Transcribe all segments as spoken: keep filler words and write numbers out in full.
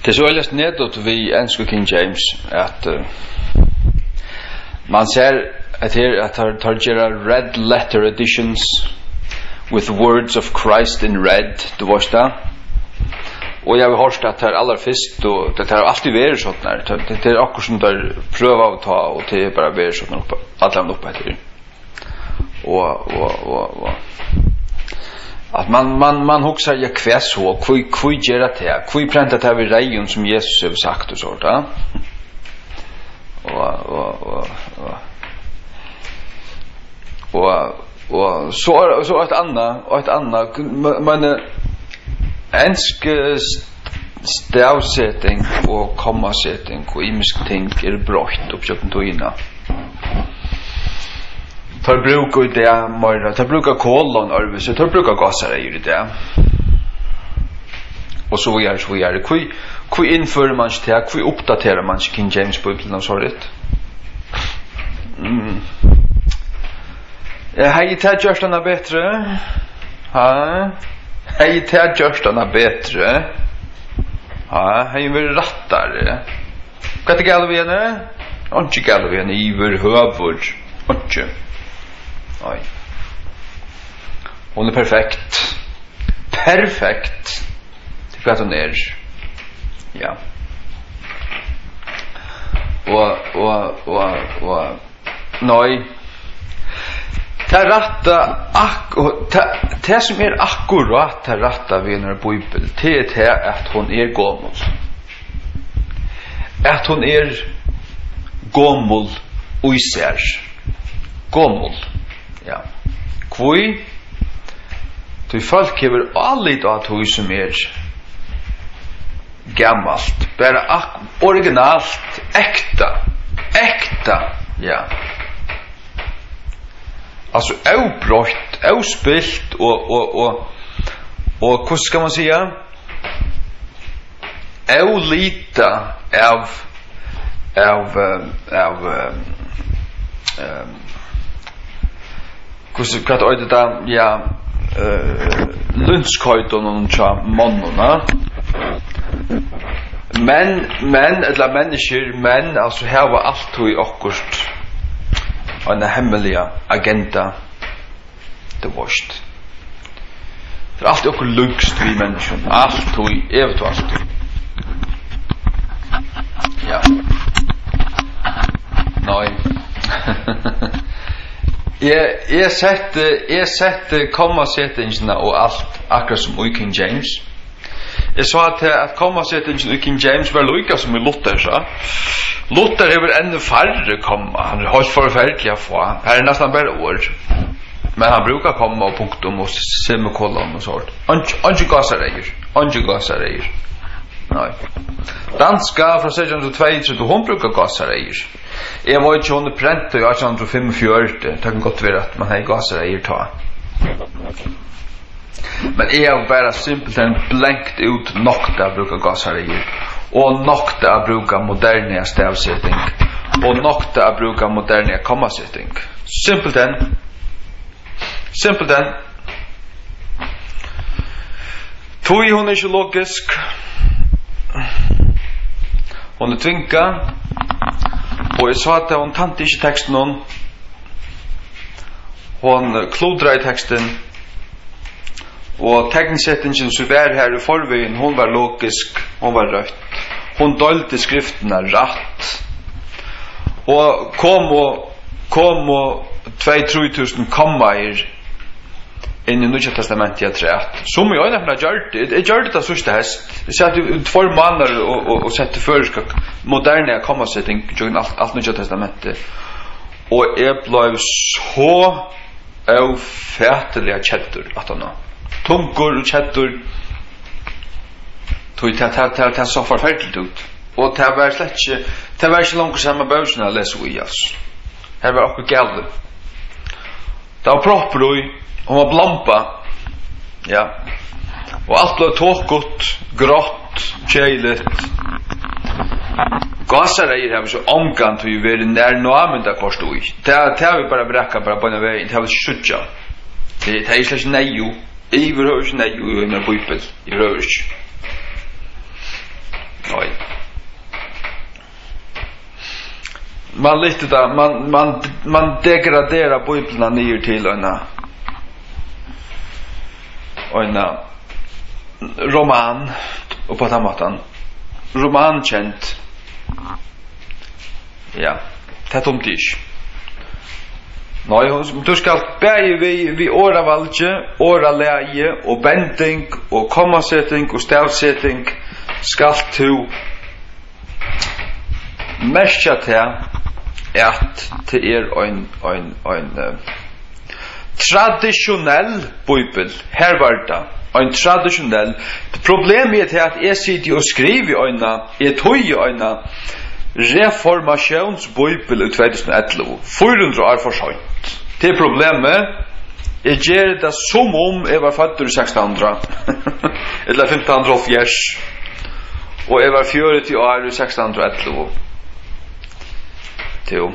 Det så ellers nedåt vi engelske King James at uh, man ser at her at har tar red letter editions with words of Christ in red, du varst da. Og jeg har hørt at det er aller først, og det er alltid vært sånn her. Det er akkurat som det er prøve å ta, og det er bare vært sånn oppe, alle oppe etter. Og, og, og, og. At man, man, man husker, ja, hva så, hva, hva gjør det til? Hva prenter det ved reien som Jesus har sagt og sånt, da? Og, og, og, og. Og, og så, så et annet, og et annet, men, ensk stavsetting og kommasetting og imisk ting er brått oppkjøkken togina. Tar bruk i det mer, tar bruk av kolon arvis, tar bruk av gassareier i det. Og så videre, så videre. Hvor innfører man ikke det? Hvor oppdaterer man ikke King James Bibelen og så litt? Mm. Hei, det gjør denne bedre. Ha? Hei, det har gjort denne bedre. Ja, hei, vi er rattere. Hva er det galt vi henne? Ikke galt vi henne, iver, høver. Ikke. Nei. Hun er perfekt. Perfekt. Det er hva hun er. Ja. Og, og, og, og, nei. Det ratta ak det som er akkurat det ratta vi når Bibel det er det at hon er gammel at hon er gammel og ser gammel ja kvoi du folk hever allit at hon som er gammalt bare ak originalt ekta ekta ja alltså outbrott, outspilt och och och och hur ska man säga? Outlita av av av ehm hur ska det då ja eh lunchkajton och cha mannarna. Men men eller människor men alltså här var allt i akkurat en hemmelig agenda det varst det er alltid okkur lungst vi mennesker alt og evigt og alt ja nei jeg, jeg sette jeg sette kommasettingene og alt akkurat som i King James jeg sa at, at kommasettingene i King James var lukka som i Luther så Luther er ännu färre komma. Han har förfärligt att få. Här är nästan bara ord. Men han brukar komma och punktum och semikolon och sånt. Ange gassareier. Ange gassareier. Nej. Danska från sextonhundratvå hon brukar gassareier. Jag var inte hon prent och jag kände femtiofyra. Det kan gott vara att man har gassareier ta. Men jag har bara simpelt en blankt ut nokta brukar gassareier. Og nokta a bruka moderna stavsetting og nokta a bruka moderna kommasetting simpelthen simpelthen tui hon er ikke logisk hon er tvinka og jeg sa at hon tante ikke teksten hon hon klodra i teksten og teknisettingen som var her i forveien hon var logisk, hon var rødt hon dølte skriftene rett og kom og kom og två tre tusen kommaer inn i Nya Testamentet jeg trett som jeg øyne har gjort det jeg gjør det da sørste hest jeg satt två måneder og, og, og sette føreskak moderne kommasetting alt, alt Nya Testamentet og jeg ble så avfætelig kjettur at han tungur og kjettur tog det här det här så förfärligt ut och det var slett inte det var inte långt samma bösen att läsa i oss här var också gälde det var proppor hon var blampa ja och allt blev tåkigt grått tjejligt gassareier har vi så omgant vi var när nåamenda kost och det det har vi bara bräcka bara på en väg det har vi skjutja det är slett nej i överhuvud nej i en bibel i överhuvud Nei. Man lite där man man man degraderar bibeln ner till en en roman och på tamatan. Roman känt. Ja, det är omtisch. Nej, du ska bäja vi vi åra valge, åra läge och bending och kommasättning och stavsättning ska du märka till att det är en en en uh, traditionell bibel här var det en traditionell problemet är att jag sitter och skriver en ett höj en reformationsbibel i tjugoelva fyrahundra år för sent. Det problemet är ger det som om jag var född i sextonhundra eller femtonhundraåttio och jag var fyrtio år i sextonhundraelva. Jo.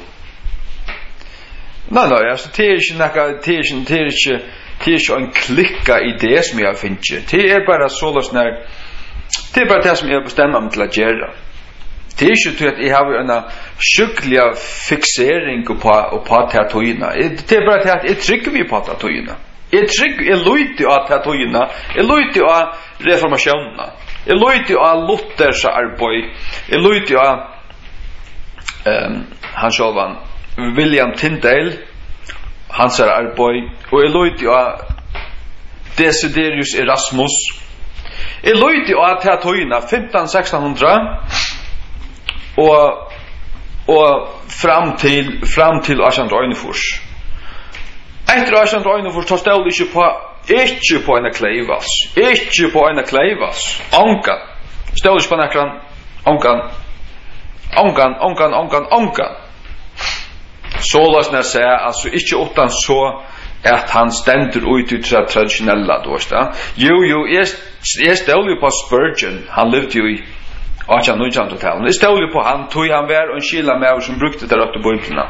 Nej, nej, alltså det är inte några, det är inte, det är inte, det är inte en klicka idé som jag finner. Det är bara så när, det är bara det som jag bestämmer mig till att göra. Det är inte att jag har en sjukliga fixering på på tatoina. Det är bara det att jag trycker vi på tatoina. Jag trycker, jag lojter av tatoina. Jag lojter av reformationerna. Jag lojter av Luthers arbete. Jag lojter av um, han självan William Tyndale hans arbete och jag lojter av Desiderius Erasmus. Jag lojter av tatoina femton sextonhundra och och fram till fram till Arsendrainfors. Efter Arsendrainfors tar ställ inte på inte på en klevas, inte på en klevas. Anka. Ställ inte på näkran. Ankan. Ankan, ankan, ankan, ankan. Så lås när säga alltså inte utan så att han ständer ut i traditionella då stä. Jo jo, är är ställ ju på Spurgeon. Han levde ju i Och nu kan du tala. Det står ju på han tog han var en skilla med som brukte det rätt på bibeln.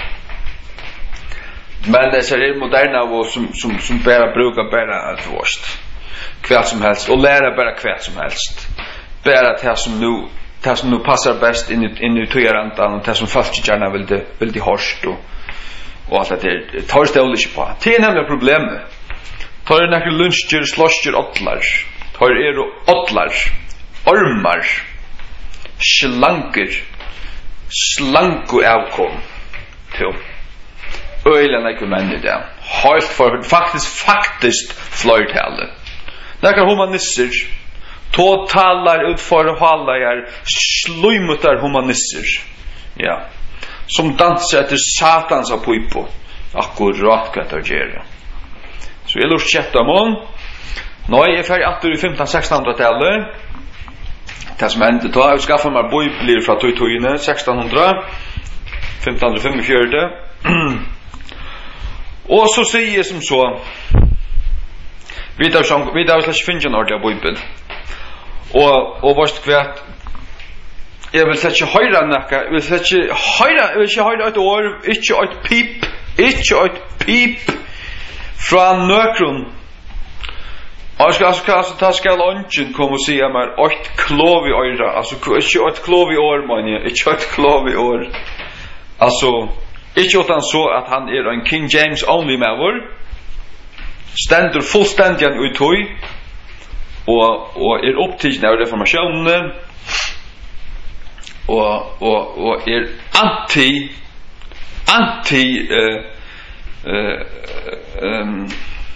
Men det är det moderna och som som som bara brukar bara att vårst. Kväll som helst och lära bara kväll som helst. Bara det som nu det som nu passar bäst in i in i tolerantan och det som fast gärna vill det vill de harst och och allt det tar ställ inte på. Det är nämligen problemet. Tar det några luncher slåster åttlar. Tar är då åttlar. Ormar. Slanker slanku avkom till öjlarna ikke menn i det helt for faktisk faktisk fløytale nekker humanister totalar utfor hallar sluymutar humanister ja som danser etter satans av pipo akkurat hva det gjør så jeg lurt kjetta mån nå er jeg ferdig atter i femton sextonhundra-tallet. Det som hände då, jag skaffade mig bibler från tjugohundra, sextonhundra, femton fyrtiofyra. Och så säger jag som så, vi tar vi tar slags finna en ordentlig bibel. Och och vart kvärt jag vill sätta höra näka, jag vill sätta höra, jag vill inte höra ett år, inte ett pip, inte ett pip från nökron. Och ska alltså kanske ta ska lunchen komma och se mig ett klov i öra alltså inte ett klov i år man inte ett klov i år alltså inte utan så att han är en King James only member ständer fullständigt ut toy och och är upptagen av reformationen och och och är anti anti eh eh um,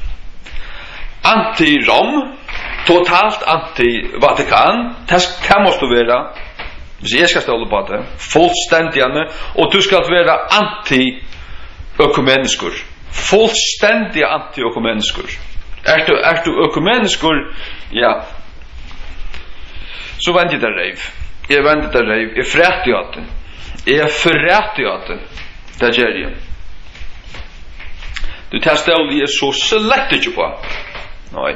anti-Rom, totalt anti-Vatikan, det kan måste vara, hvis jeg skal ståle på det, fullständigande, och du skal vara anti-økumenisker, fullständiga anti-økumenisker. Er du, er du økumenisker, ja, så vent jeg der reiv, jeg vent der reiv, jeg frætti av det, jeg forrætti av det, det gjør jeg. Du tar ståle, jeg så slett ikke på. Nei.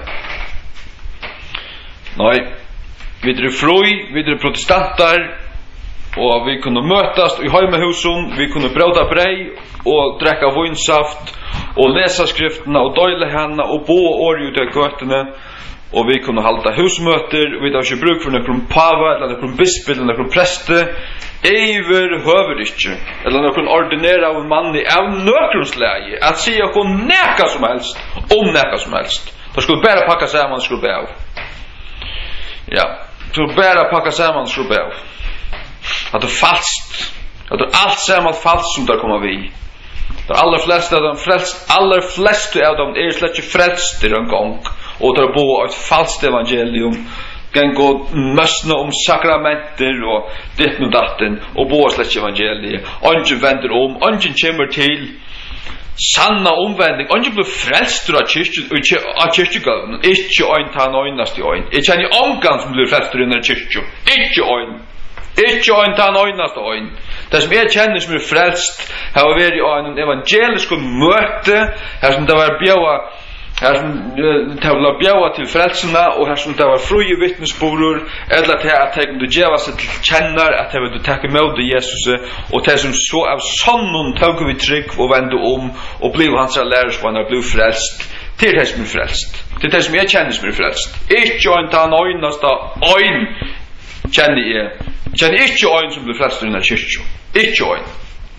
Nei. Vi er fri, vi er protestanter, og vi kunne møtes i heimehusen, vi kunne brøda brei, og drekka vinsaft, og lesa skriftene, og døyle henne, og bo år ut av gøtene, och vi kunde hålla husmöter, vi har inte bruk för någon pava eller någon bisp eller någon präste över huvudrycke eller någon ordinera av man i av nökrumsläge att säga och näka som helst om näka som helst. Då skulle bara packa samman skulle be av. Ja, så bara packa samman skulle be av. Att det fast att det allt samman fast som där kommer vi. De allra flesta av dem frälst, allra flesta av dem är slätt frälst i en gång och där bo ett falskt evangelium kan gå mössna om sakramenter och ditt och datten och bo slätt evangelium ingen vänder om, ingen kommer till sanna omvändning, ingen blir frälst av kyrkogården, inte en ta nøynast i ögon. Jag känner omgång som blir frälst i den kyrkogården, inte en. Ikke en ta nøynast øyn. Det som jeg kjenner som er frelst har vært i en evangelisk møte her som det var bjøa her som det var bjøa til frelsene og her som det var frie vittnesborder eller til at jeg kunne gjøre seg til kjenner at jeg ville takke med Jesus og til som så av sånn tog vi trygg og vende om og ble hans lærersvann og ble frelst til det som er frelst til det som jeg kjenner som er frelst ikke en ta nøynast øyn kjenner jeg kjenner ikke øyn som blir frelst i denne kyrkja ikke øyn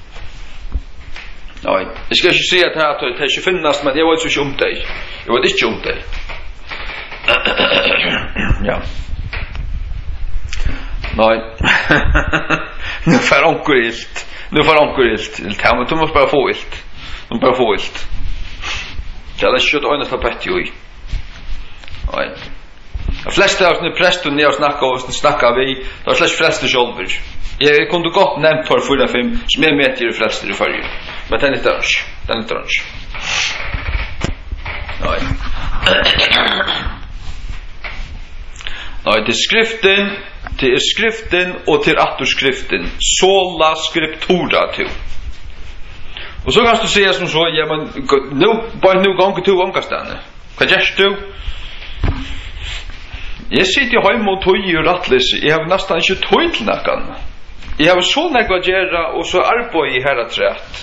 nei, jeg skal ikke si at det er ikke finnes men jeg vet ikke om deg jeg vet ikke om deg ja nei nu får onker ilt nu får onker ilt ja, men du må bare få ilt du må bare få ilt det er ikke øyne tapett jo i nei de fleste av oss presten ni har snakket og snakket vi det var slags frelste sjolver jeg kunne godt nevnt for fyra fem som jeg med til frelster i farge men den er ikke ønsk den er ikke ønsk nei nei til skriften til skriften og til atterskriften sola scriptura til og så kan du si som så ja men nu bare nu ganger to omkastene hva gjør du Jeg sitter hjemme og tog i rattlis. Jeg har nesten ikke tog til noen. Jeg har så nekva gjøre og så arbeid i herre trett.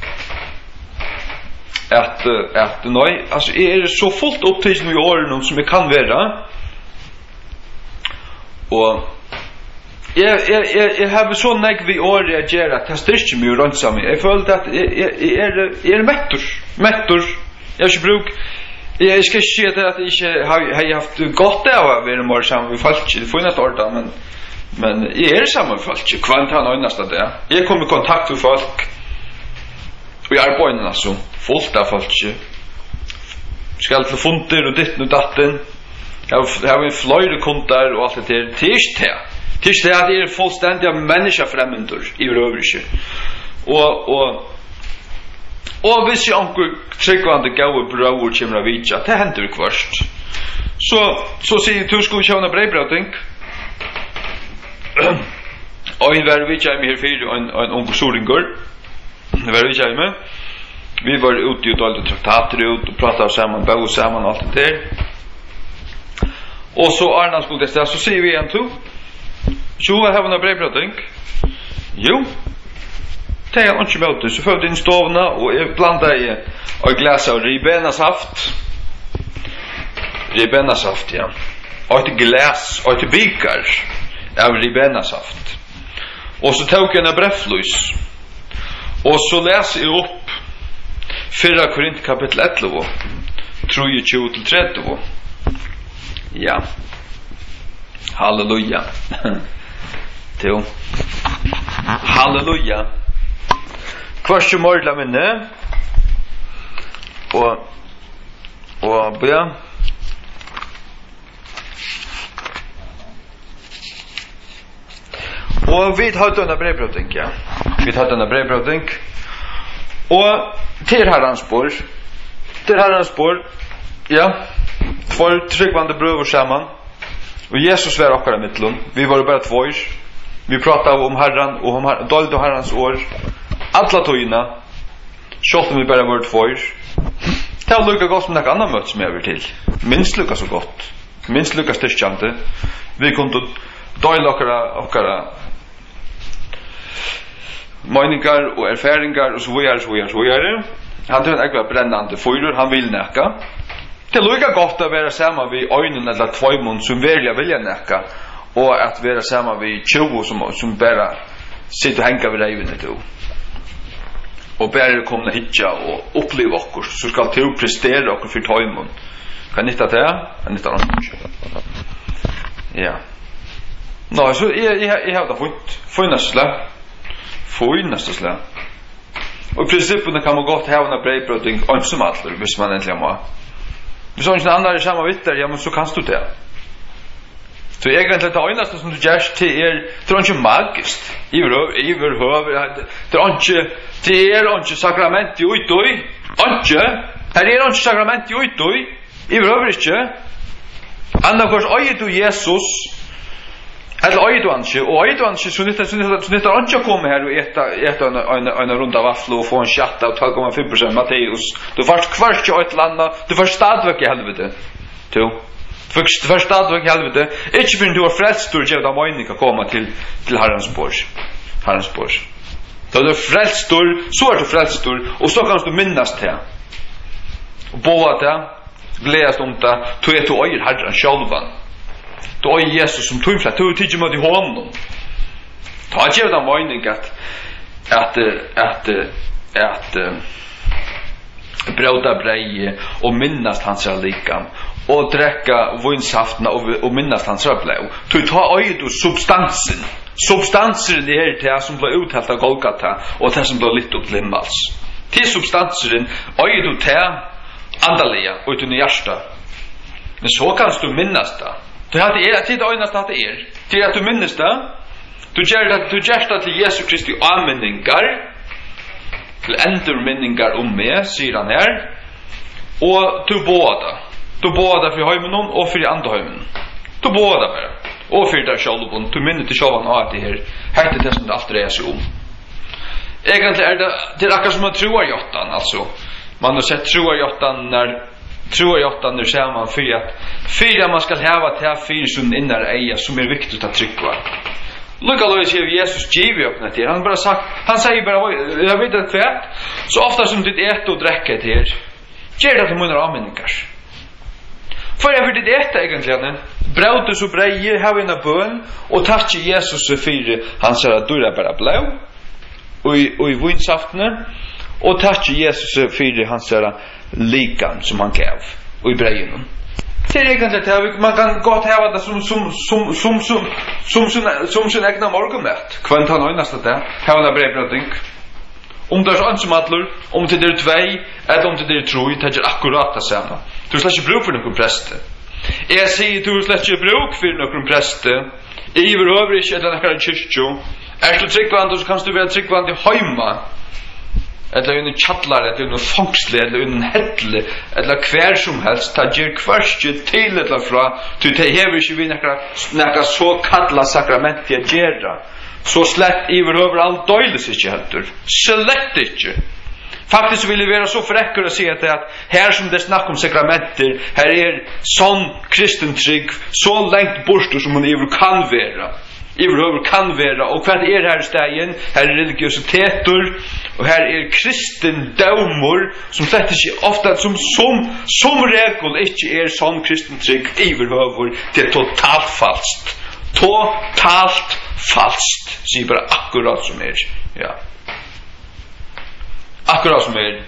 At, at, nei, altså, jeg er så fullt opptidsen i årene som jeg kan være. Og jeg, jeg, jeg, jeg har så nekva i året jeg gjør at jeg styrker mye rundt sammen. Jeg føler at jeg, jeg, jeg, er, jeg er mettor. Mettor. Jeg har ikke bruk Jeg skal ikke si at jeg ikke har haft godt av å være mer sammen med folk. Det får ikke ordet, men, men jeg er sammen med folk. Kvant han øynest av det. Jeg kommer i kontakt med folk. Og jeg er på øynene, altså. Fullt av folk. Skal til funter og ditten og datten. Jeg har en fløyre kontar og alt det der. Det er ikke det. Det er ikke det at jeg er fullstendig av menneskefremmender i øvrige. Og, og Og hvis jeg anker tryggvande gave brauer kommer av vidja, det hender ikke først. Så, så sier du skulle kjønne brevbrøting. Og en var vidja med her fire, og en, en unge soringur. Det var vidja med. Vi var ute og dalte traktater ut, og pratet sammen, bau sammen, alt det der. Og så Arna skulle det sted, så sier vi en to. Jo, jeg har en brevbrøting. Jo. Det er ikke med det, så følte inn stovene, og jeg blandet i et glas av ribenasaft. Ribenasaft, ja. Og et glas, og et bikar av ribenasaft. Og så tok jeg en breffløs. Og så leser jeg opp Fyrra Korint kapittel elleve, tjue til tretti. Ja. Halleluja. Jo. Halleluja. Kvart morla minne og og bja og vi hadde denne brevbrøting ja. vi hadde denne brevbrøting og til herrens bor til herrens bor ja for tryggvande brøver sammen og Jesus var okkara mittlun vi var bare tvår vi pratade om herran og om her, dold og herrans år alla tøyna sjølv om vi bare var tvår det var lukka godt som nek annan møtt som jeg vil til minst lukka så godt minst lukka styrkjante vi kunne døyla okkara okkara meningar og erfaringar og så vidare, så vidare, så vidare han tror han ekki var brennande fyrer han vil nekka Det är lika gott att vara samma vid ögonen eller tvåmon som välja vilja näka och att vara samma vid tjugo som, som bara sitter och hänger vid livet då. Och bara komma hitja och uppleva oss så ska till prestera och för tvåmon. Kan ni ta det? Kan ni ta det? Ja. Nå, så jag jag jag har det fått funnasla. Funnasla slä. Och i principen kan man gott ha en brevbrödning och som allt hvis man äntligen må. Hvis man inte andra är samma vitter, ja men så kan du det. Så egentligen det einaste som du gör till er, det är inte magiskt. Överhuvud, det är inte, det är inte sakrament i utdöj. Inte. Här är inte sakrament i utdöj. Överhuvud inte. Annars öjer du Jesus. Eller öjer du inte. Och öjer du inte så nyttar han inte att komma här och äta, äta en, en, en runda vaffla och få en chatta och två komma fem procent Matteus. Du först kvart i ett land, du först stadverk i helvete. Jo. Först först stadverk i helvete. Inte för du har frälst du ger dem mening att komma till till Herrens bord. Herrens bord. Då du frälst du, så är du frälst du och så kan du minnas det. Och båda glädjas om det, då är du öjer Herren självan. Då är Jesus som tog för tog tid mot i honom. Ta ger dem mening att att att att bröda brej och minnas hans likam och dräcka vinsaften och, och minnas hans röblöv. Du tar öj du substansen. Substansen det är det som blir uthalt av Golgata och det som blir lite upp limmals. Till substansen öj du det andaliga utan i hjärsta. Men så kan du minnas det. Du hade er tid öjnast att er. Till att du minns det. Du gör det du gör det till Jesu Kristi anminningar. Till endurminningar om mig, säger han här. Och du båda. Du båda för höjmen och för andra höjmen. Du båda bara. Och för dig själv. Du minner till själv att det här. Här är det som det alltid är sig om. Egentligen är det, det är akkurat som att troa jottan. Alltså. Man har sett troa jottan när troa jottan när säger man för att för att man ska häva till att fyra som innar eja som är viktigt att trycka. Lugga då ser vi Jesus giver upp när han bara sagt han säger bara jag vet inte kvärt så ofta som ditt äta och dricka till ger det till mina anmänningar. För jag vill det äta egentligen brödet och brejer har vi en bön och tack Jesus för han säger att du är bara blå och i och i vinsaftene och tack Jesus för han säger likan som han gav och i brejen. Det är egentligen att man kan gott häva det som som som som som som som som sin egna morgonmät. Kvant han öjnast det. Häva det brevbrödning. Om det är ansumadlor, om det är tvej, eller om det är troj, det är akkurat det samma. Du släcker inte bruk för någon präste. Jag säger du släcker inte bruk för någon präste. I övrigt eller någon kyrkjo. Är du tryggvand så kan du väl tryggvand i hemma. Eller en chatlar eller en fångsle eller en hättle eller kvar som helst ta ger kvarske till eller fra du te hever ju vi några några så kalla sakrament jag gera så slätt över allt dåligt sig heter select inte faktiskt vill vi vara så fräckare att säga att här som det snack om sakramenter här är sån kristen trygg så långt bort som man över kan vara överhuvud kan vara och vad är här stegen här är religiositeter och här är kristen dogmer som sätter sig ofta som som som regel inte är sån kristen trygg överhuvud det är totalt falskt totalt falskt så bara akkurat som är ja akkurat som är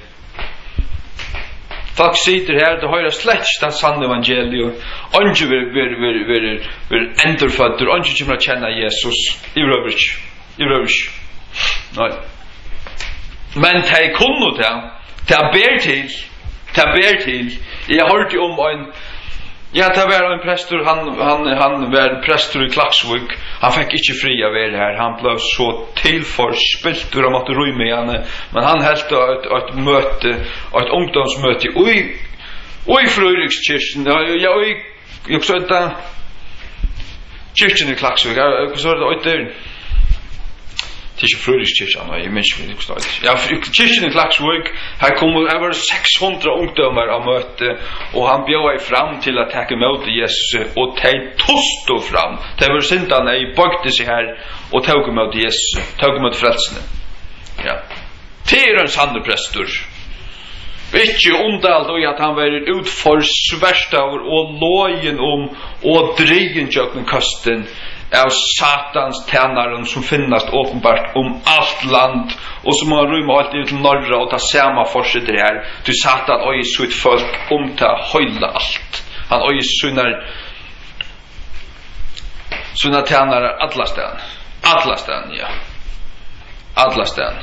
folk sitter här det höra släckt det sanna evangelium onge ver ver ver ver ver enterfötter onge kommer att känna Jesus i rövers i rövers nej men ta kunno ta ta ber till ta ber till jag hörde om en ja det var en prästor han han han var prästor i Klaxvik han fick inte fria vara här han blev så tillförspilt och måste rymma igen men han höll ett ett möte ett ungdomsmöte oj oj Fröjdikskyrkan ja oj jag sa att kyrkan i Klaxvik jag sa det där till Fröjdikskyrkan och jag minns inte vad det ja kyrkan i Klaxvik här kom över sexhundra ungdomar av möte och han bjöd fram till att ta emot Jesus och ta tost och fram det var syndarna i bökte sig här och tog emot Jesus tog emot frälsningen ja till en sann prästor Ikke undalt og at han var utfor sverstaver og lojen om og dregen tjøkken kasten av satans tænaren som finnast åpenbart om alt land og som har rymmet alt ut til norra og ta sama forsitter her til satan og i sutt folk om ta høyla alt han og i sunnar sunnar tænare alla stan alla stan ja alla stan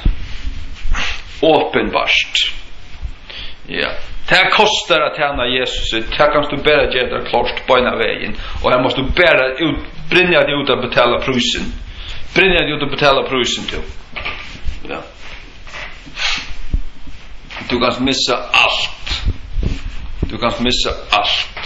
åpenbart ja det kostar att tjäna Jesus det kan du bara ge det klart på ena vägen och jag måste bara ut brinja det ut att betala priset brinja det ut att betala priset till ja du kan missa allt du kan missa allt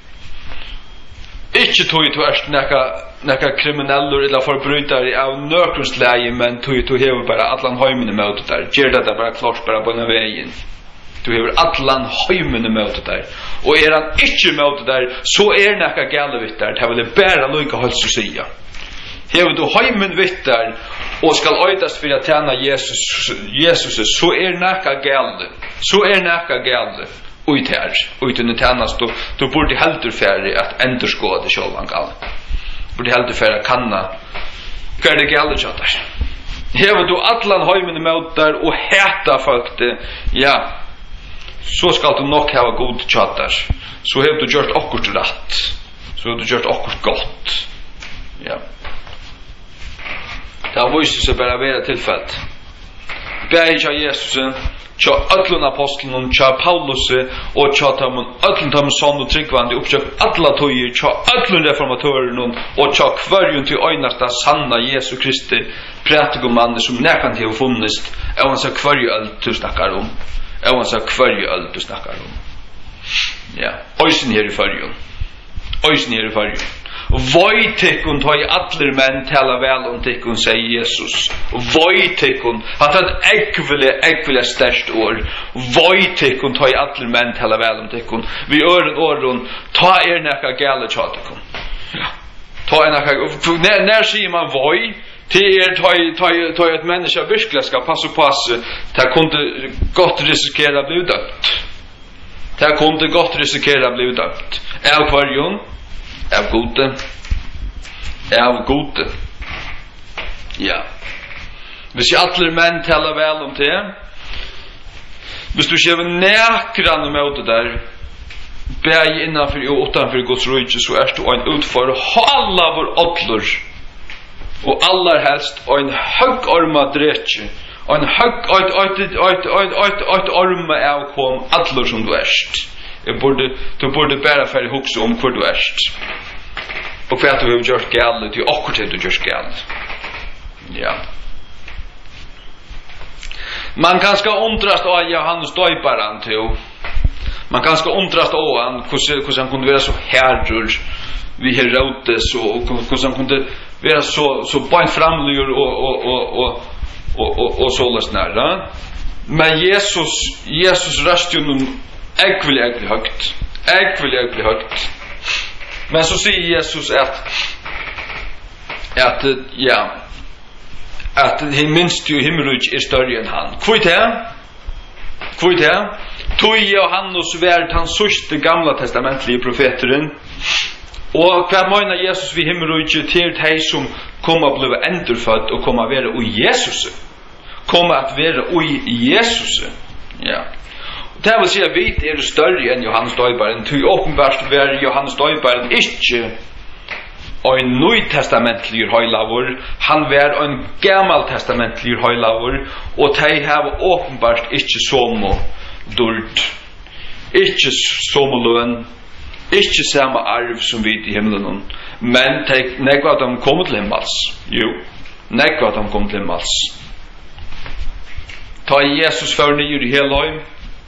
inte tog du erst näka näka krimineller eller förbrytare av nökrusläge men tog du hever bara allan heimen mot där ger det bara klart bara på ena vägen du hever allan heimen mot där och är han inte mot där så är näka galvitt där det vill bara lika hålls att säga hever du heimen vitt där och skall öjtas för att tjäna Jesus Jesus så är näka galde så är näka galde ut här ut i tjänast då då borde helt färdig att underskåda självan gal borde helt färdig kanna kvar det galde chatar hever du allan heimen mot där och häta folk det ja så skal du nok ha god chatter så har du gjort akkurat rätt så har du gjort akkurat gott ja det har visst sig bara vara tillfällt bäja Jesus tja öllun apostlen tja Paulus och tja tamon öllun tamon son och tryggvande uppköp alla tojer tja öllun reformatören och tja kvarjun till einasta sanna Jesu Kristi prätgomannen som näkan till funnest är han så kvarju allt du snackar om är han så kvarju allt du snackar om ja öisen här i förjun öisen här i förjun Voi tekun tøy allir menn tala vel om tekun, sier Jesus. Voi tekun, han tar et ekvile, ekvile størst år. Voi tekun tøy allir menn tala vel om tekun. Vi øren åren, ta er nekka gale tja tekun. Ta er nekka, når, når sier man voi, til er tøy et menneske virkelig skal passe på oss, det kunne godt risikere å bli dømt. Det kunne godt risikere å bli dømt. Av kvarjon, av gode av gode ja hvis jeg atler menn taler vel om det hvis du skjever nekran med det der beg innanfor og utanfor Guds rike så er du en utfor halva vår atler og aller helst og en høgorma dretje og en høg et orma av kom atler som du erst Jeg borde, du burde bare færre hukse om hvor du erst. Og hva du har gjort galt, det er akkurat det du gjør galt. Ja. Man kan ska undrast av Johannes døyparen til. Man kan ska undrast av han, hvordan han kunne være så herrur vi Herodes, og hvordan han kunne være så, så beinframlig og, og, og, og, og, og, og så løsnær. Men Jesus, Jesus røst jo noen ekvelig, ekvelig høgt. Ekvelig, ekvelig høgt. Men så sier Jesus at at, ja at minst jo himmelrujt er større enn han. Hvor er det? Hvor er det? Tog Johannes vært han sørste gamla testamentlige profeteren. Og hva mener Jesus vi himmelrujt til de som kommer å bli endurfødt og kommer å være ui Jesus. Kommer at være ui Jesus. Ja. Det vil si at vi er større enn Johannes døyparen. Til åpenbart var Johannes døyparen ikke en nøytestamentlig høylavur. Han var en gammaltestamentlig høylavur. Og de har åpenbart ikke somo dult. Ikke somo løn. Ikke samme arv som vi i himmelen. Men nekva at de kom til himmels. Jo, nekva at de kom til himmels. Ta Jesus for nyer i hele høy.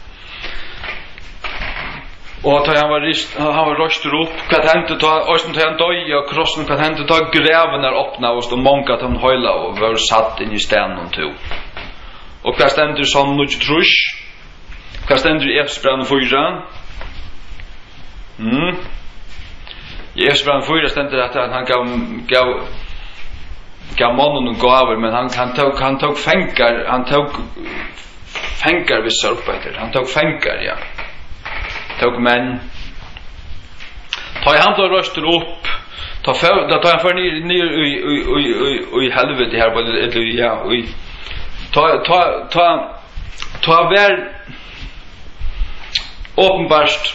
Og da han var rist, han var røster opp, hva hendte ta, og da han døy og krossen, hva hendte ta greven er åpna og många at han høyla og var satt inn i stenen to. Og hva stender sånn noe trus? Hva stender i Efsbrann fyra? Mm. I Efsbrann fyra stender at han gav, gav, gav mannen og gaver, men han, han tok, han tok fengar, han tok fängar vissa uppbyter. Han tog fängar, ja. Tog män. Ta i hand och röster upp. Ta för då tar han för ner ner i i i helvete här eller ja, och ta ta ta ta väl uppenbart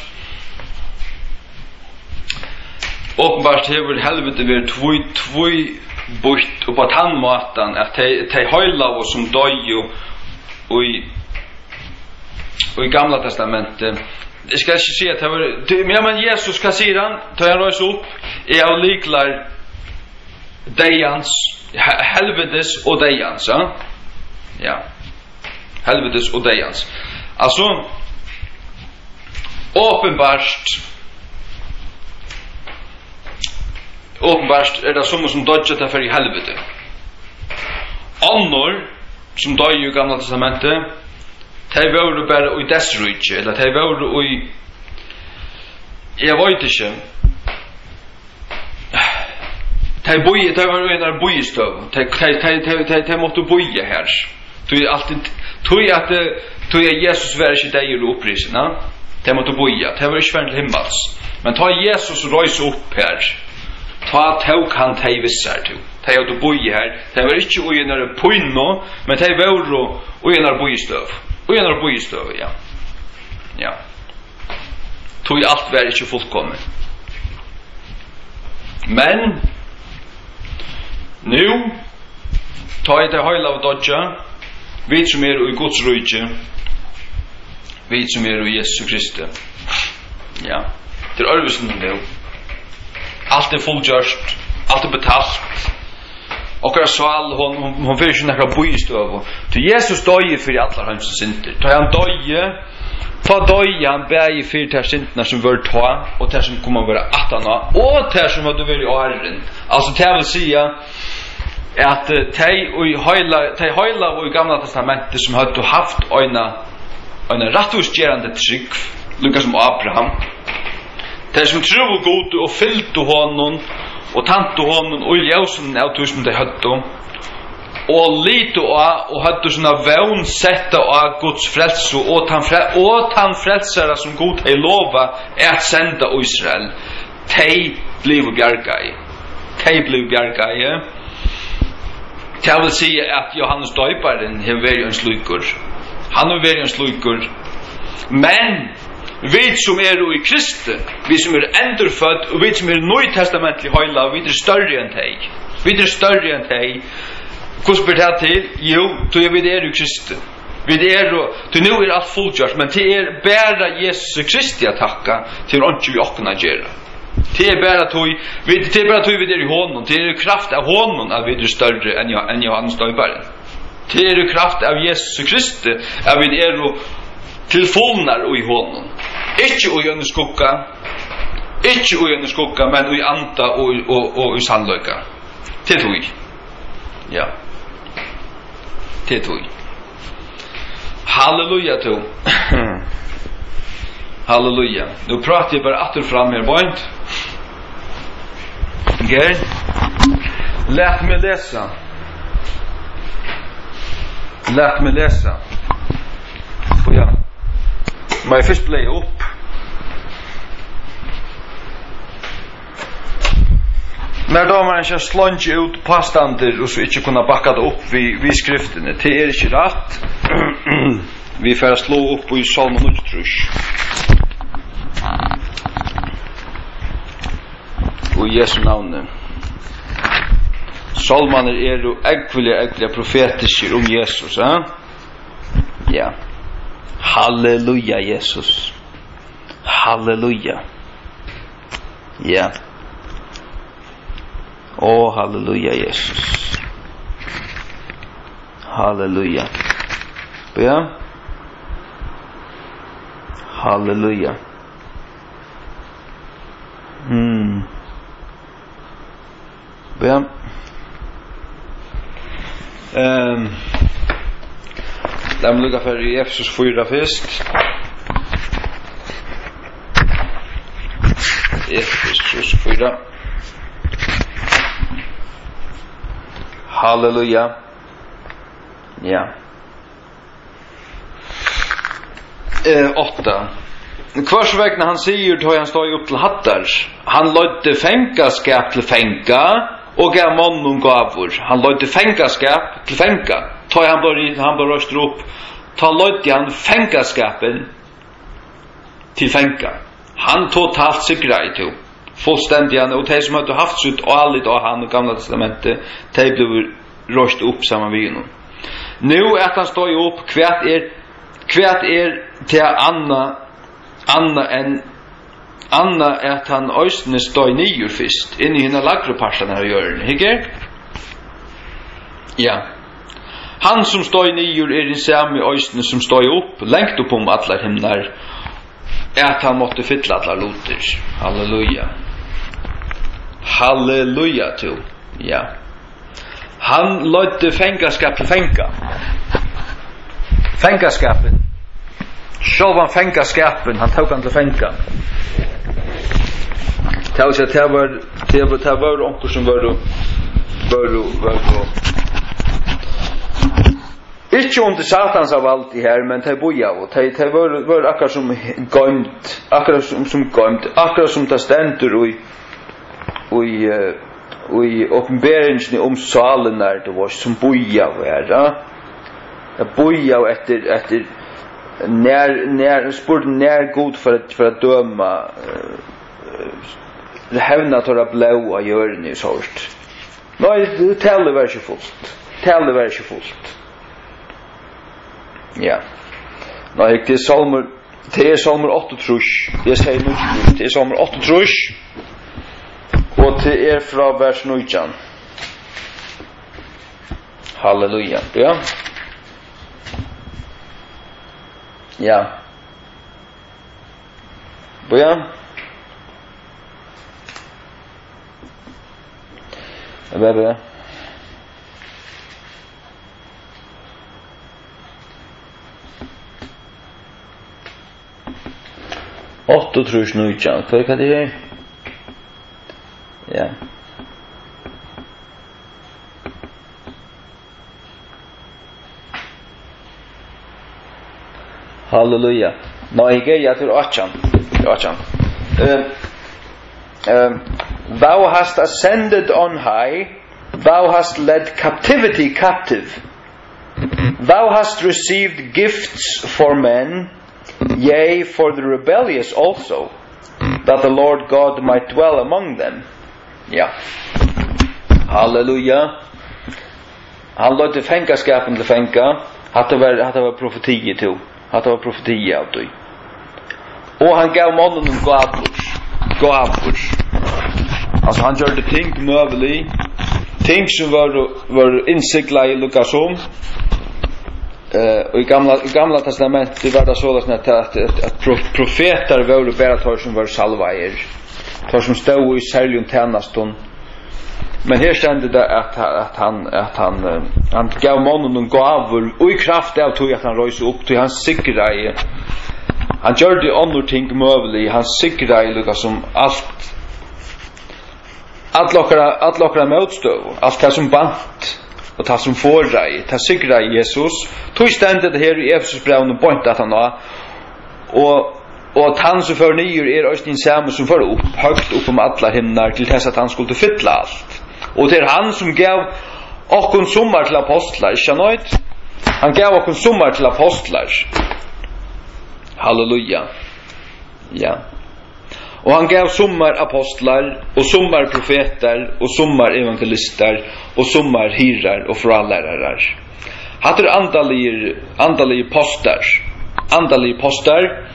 uppenbart hur helvete blir två två bort på tandmatan att te te höjla och som doj och i och i gamla testamentet. Jag ska inte säga att det var men man Jesus kan säga han tar han rörs upp är av liklar dejans helvetes och dejans ja ja helvetes och dejans alltså uppenbart uppenbart är det som som dodget där för i helvete annor som doj i gamla testamentet de var bara i Desruche, eller de var i... Jag vet inte. De boi, de var i en boistöv. De måste boja här. Det är alltid... Tror jag att tror jag Jesus var inte där i upprisen. De måste boja. De var inte svärd till himmels. Men ta Jesus röjs upp här. Ta tog han de vissar till. De har du boja här. De var inte i en poinno, men de var i en boistöv. Och en av bojstöv, ja. Ja. Tog allt var inte fullkommen. Men nu tar jag det höjla av dodja vi som är i Guds rike vi som är i Jesus Kristi. Ja. Det är örvisen nu. Allt är fullgjort. Allt är betalt. Och jag sa all hon hon hon vill ju några bojstöv. Till Jesus döje för alla hans synder. Ta han döje. Ta döje han bäj för de synderna som var ta och de som kommer vara åttonde och de som hade varit åren. Alltså det vill säga att de och i hela de hela och i gamla testamentet som hade haft ena en rättvisgörande trick Lukas som Abraham. De som tror god och fyllde honom och tante honom och ljusen av tusen de hade och lite och och hade såna vån sätta av Guds frälse och han och han frälsare som Gud har lova att sända Israel. De blev bjärgai. De blev bjärgai. Jag vill säga att Johannes döparen har varit en slukor. Han har varit en slukor. Men vi som är i Kristi, vi som är endurfödd och vi som är nytestamentlig höjla, vi är större än dig. Vi är större än dig. Hur ska det här till? Jo, då är vi där i Kristi. Vi är då, då nu är allt fullgjort, men det är bara Jesus Kristi att tacka till att vi också göra. Det är bara att vi, det är bara att vi är i honom. Det är kraft av honom att vi är större än, än Johannes döparen. Det är kraft av Jesus Kristi att vi är då till fullnar och i honom. Ikke og i en skugga, ikke og i en skugga, men i anta og, og, og i sannløyga. Til tog. Ja. Til tog. Halleluja to. Halleluja. Nu prater jeg bare atter fram her, point. Okay. Lät mig läsa. Lät mig läsa. Och ja. Men först blev jag upp. När damerna inte slunch ut påstander och så inte kunna backa det upp vid, vid skriften. Det är inte rätt. Vi får slå upp i Salmen nittiotrush. Och i Jesu namn. Salmaner är ju äggvilliga, äggvilliga profetiska om Jesus. Eh? Ja. Halleluja Jesus. Halleluja. Ja. Åh, halleluja Jesus. Halleluja. Ja. Halleluja. Mm. Ja. Ehm. Låt mig lukka för i Efesos fyra först. Efesos fyra. Halleluja. Ja. eh, åtta. Kvars vegna han sier då han står upp till hattar. Han låtte fängaskap till fänga och gav mannen gavor. Han låtte fängaskap till fänga. Då han bör han bör rösta upp. Ta låtte han fängaskapen till fänga. Han totalt sikra i to. Fullständigt och de som hade haft sitt och allt och han och gamla testamentet de blev rösta upp samman vid honom. Nu att han står upp kvärt är kvärt är till Anna Anna en Anna att han östne står nio först in i hina lagroparten här gör hygge. Ja. Han som står nio är den samma östne som står upp längt upp om alla himlar. Att han måste fylla alla loter. Halleluja. Halleluja to. Ja. Han låtte fängaskap till fänga. Fängaskapen. Själva fängaskapen, han tog han till fänga. Det sig att det var det var det var onkel som var var var Ikke under satans av allt det här, men det boja och det det var var akkurat som gömt, akkurat som som gömt, akkurat som det ständer och och och i uppenbarelsen om salen där det var som boja och är. Jag boja och efter efter när när spurt när god för att för att döma det hävna tora blåa gör ni sårt. Nej, det täller väl så fullt. Täller väl så fullt. Ja. Nej, det är salmer det är salmer åtta trusch. Jag säger nu det är salmer åtta trusch. Och det är från vers nio. Halleluja. Ja. Ja. Börja. Vad är det? Åtta trus nu tjän. Vad är det här? Ja. Halleluja. Nå, jeg er jeg til åtjan. Åtjan. Um, um, thou hast ascended on high. Thou hast led captivity captive. Thou hast received gifts for men, yea, for the rebellious also, that the Lord God might dwell among them. Ja. Halleluja. Han låtte fängaskapen til fänga. Hatt var hatt var profetie til. Hatt var profetie av dig. Och han gav mannen gavor. Gavor. Alltså han gjorde ting möjligt. Ting som var var insikla i Lukas om. Eh och i gamla i gamla testamentet var det så att att, att profeter var bara tar som var salvaer. Tar som stod i särskild tjänaston. Men här stände det att att han att han han gav mannen någon gåvor och i kraft av tog att han röjde upp till hans sikra i han gjorde andra ting möjligt han sikra i Lukas som allt allt lockra allt lockra motstånd allt det som bant och ta som förrej ta sikra i Jesus tog stände det här i Efesierbrevet och point att han har och och att han så för nyer är östin samma som för upp högt upp om alla himlar till dess att han skulle fylla allt. Och det är han som gav och sommar till apostlar, inte han gav och sommar till apostlar. Halleluja. Ja. Och han gav sommar apostlar och sommar profeter och sommar evangelister och sommar hirar och förlärare. Hade det antalig antalig postar. Antalig postar.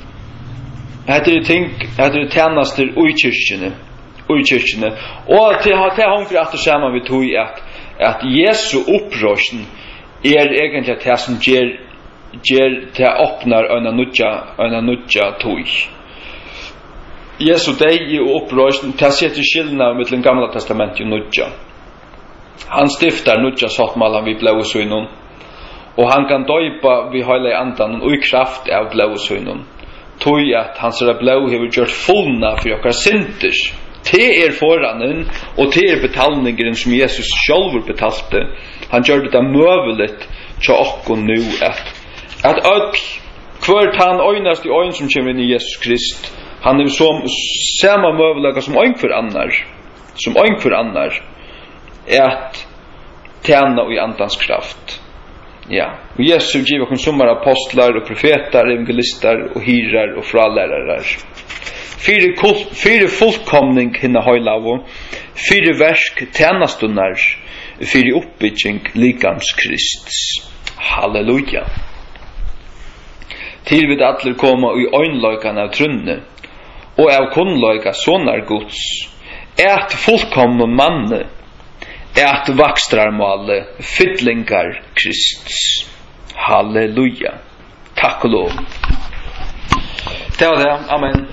Hade det ting, hade det tjänster i kyrkene. I kyrkene. Och till har det hon att samman vi tog att att Jesu upprörelsen är egentligen det som ger ger det öppnar en nutja en nutja tog. Jesu deg i upprörelsen det sätter skillnad mellan gamla testamentet och nutja. Han stiftar nutja sattmallan vid blåsöjnon och han kan döpa vid hela andan och i kraft av blåsöjnon. Tog att hans blå har gjort fullna för okkar synder. Det är foranen och det är betalningen som Jesus själv betalte. Han gjorde det möjligt till oss nu att att öll Kvart han øynast i øyn som kommer inn i Jesus Krist. Han er som samma möjlighet som øyn for annar. Som øyn for annar. Er at tjäna i andans kraft. Ja, og Jesus giver oss som apostlar og profeter, evangelister og hyrar og fralærere. Fyre, fyre fullkomning hinna høylavo, fyre versk tjenastunnar, fyre oppbygging likams Krists. Halleluja. Til vi atler koma i øynløykan av trunne, og av kunnløyka sonar Guds, et fullkomnon manne, et vakstrarmale, fytlingar Krists. Halleluja. Takk og lov. Det var det. Amen.